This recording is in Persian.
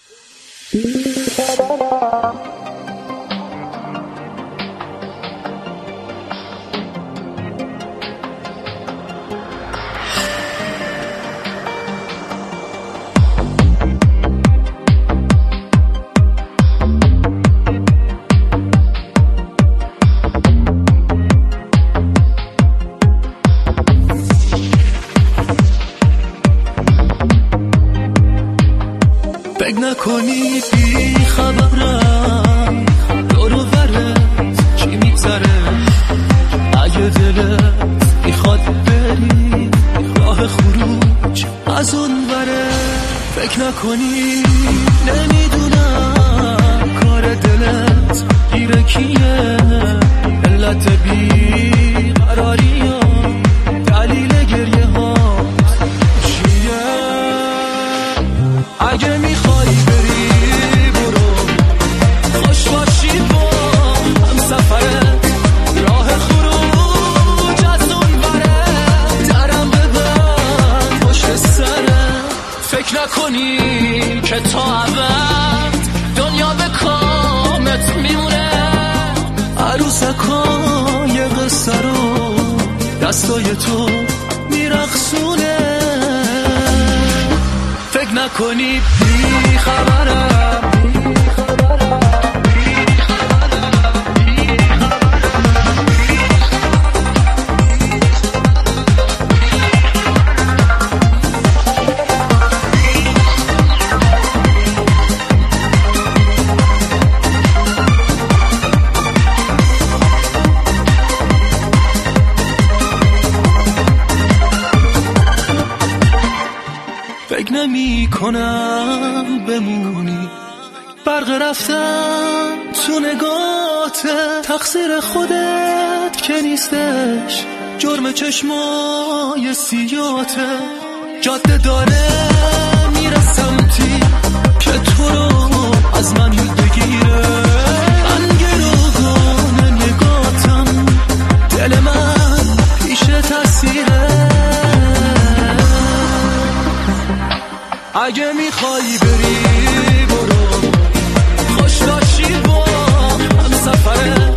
فکر نکنی بی خبرم دور و برت چی میگذره، اگه دلت میخواد بری راه خروج از اون بره. فکر نکنی نمیدونم کار دلت گیره کیه، علت بی قراری ها دلیل گریه ها چیه. اگه میخوای بری برو، خوش باشی با هم سفرت، راه خروج از اون بره، درم ببند پشت سرت. فکر نکنی که تا ابد دنیا به کامت میمونه، عروسکای قصه رو دستای تو میرقصونه. فکر نکنی بی خبرم فکر نمی کنم بمونی، برق رفتم تو نگاته، تقصیر خودت که نیستش، جرم چشمای سیاته. جاده داره میره سمتی که تو رو از من بگیره، من گروگان نگاتم، دل من پیش تاثیره. اگه میخوای بری برو، خوش باشی با هم سفره،